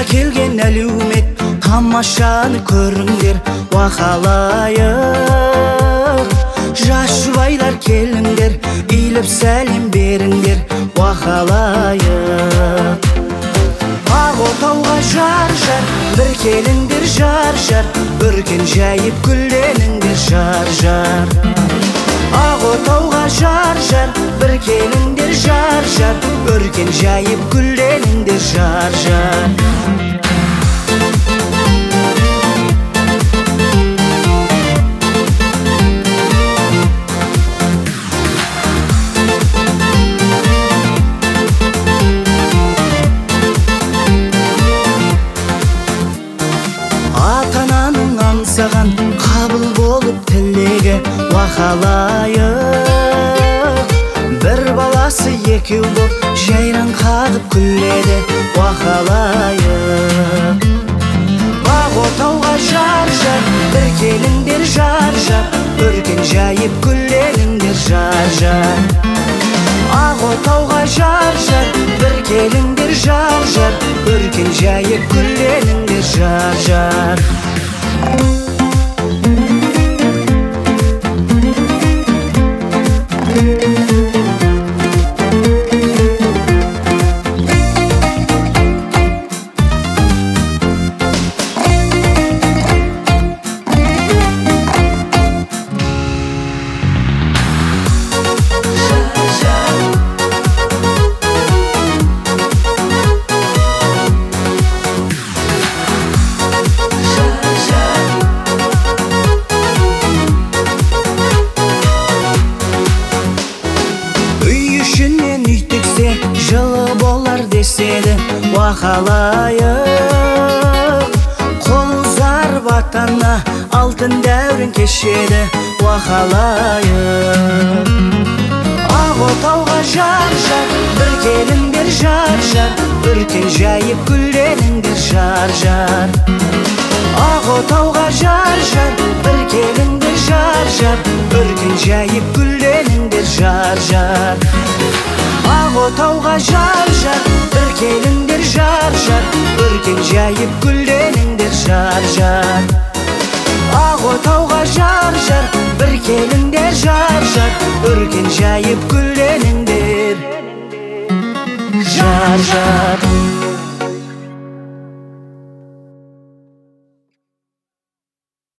келген әлеумет, тамашаны көріңдер уақалайық. Жас жұбайлар келіңдер, иіліп сәлем беріңдер уақалайық. Ақ отауға жар-жар, бір келіңдер жар-жар, бүркен жайып гүлденіңдер жар-жар. Ақ отауға жар-жар, бір келіңдер жар-жар, бүркен жайып гүлденіңдер жар-жар. Ата-ананың аңсаған қабыл болып тілегі уақалайық. Бір баласы екеу боп жайран қағып күледі уақалайық. Ақ отауға жар-жар, бір келіңдер жар-жар, бүркен жайып гүлденіңдер жар-жар. Ақ отауға жар-жар, бір келіңдер жар-жар, бүркен жайып гүлденіңдер жар-жар. Ішінен үй тіксе, жылы болар деседі уақалайық. Қол ұзарып ата-ана, алтын дәурен кешеді уақалайық. Ақ отауға жар-жар, бір келіңдер жар-жар, бүркен жайып гүлденіңдер жар-жар. Ақ отауға жар-жар, бір келіңдер жар-жар, бүркен жайып гүлденіңдер жар-жар. Ақ отауға жар-жар, бір келіңдер жар-жар, бүркен жайып гүлденіңдер жар-жар. Ақ отауға жар-жар, бір келіңдер жар-жар, бүркен жайып гүлденіңдер жар-жар.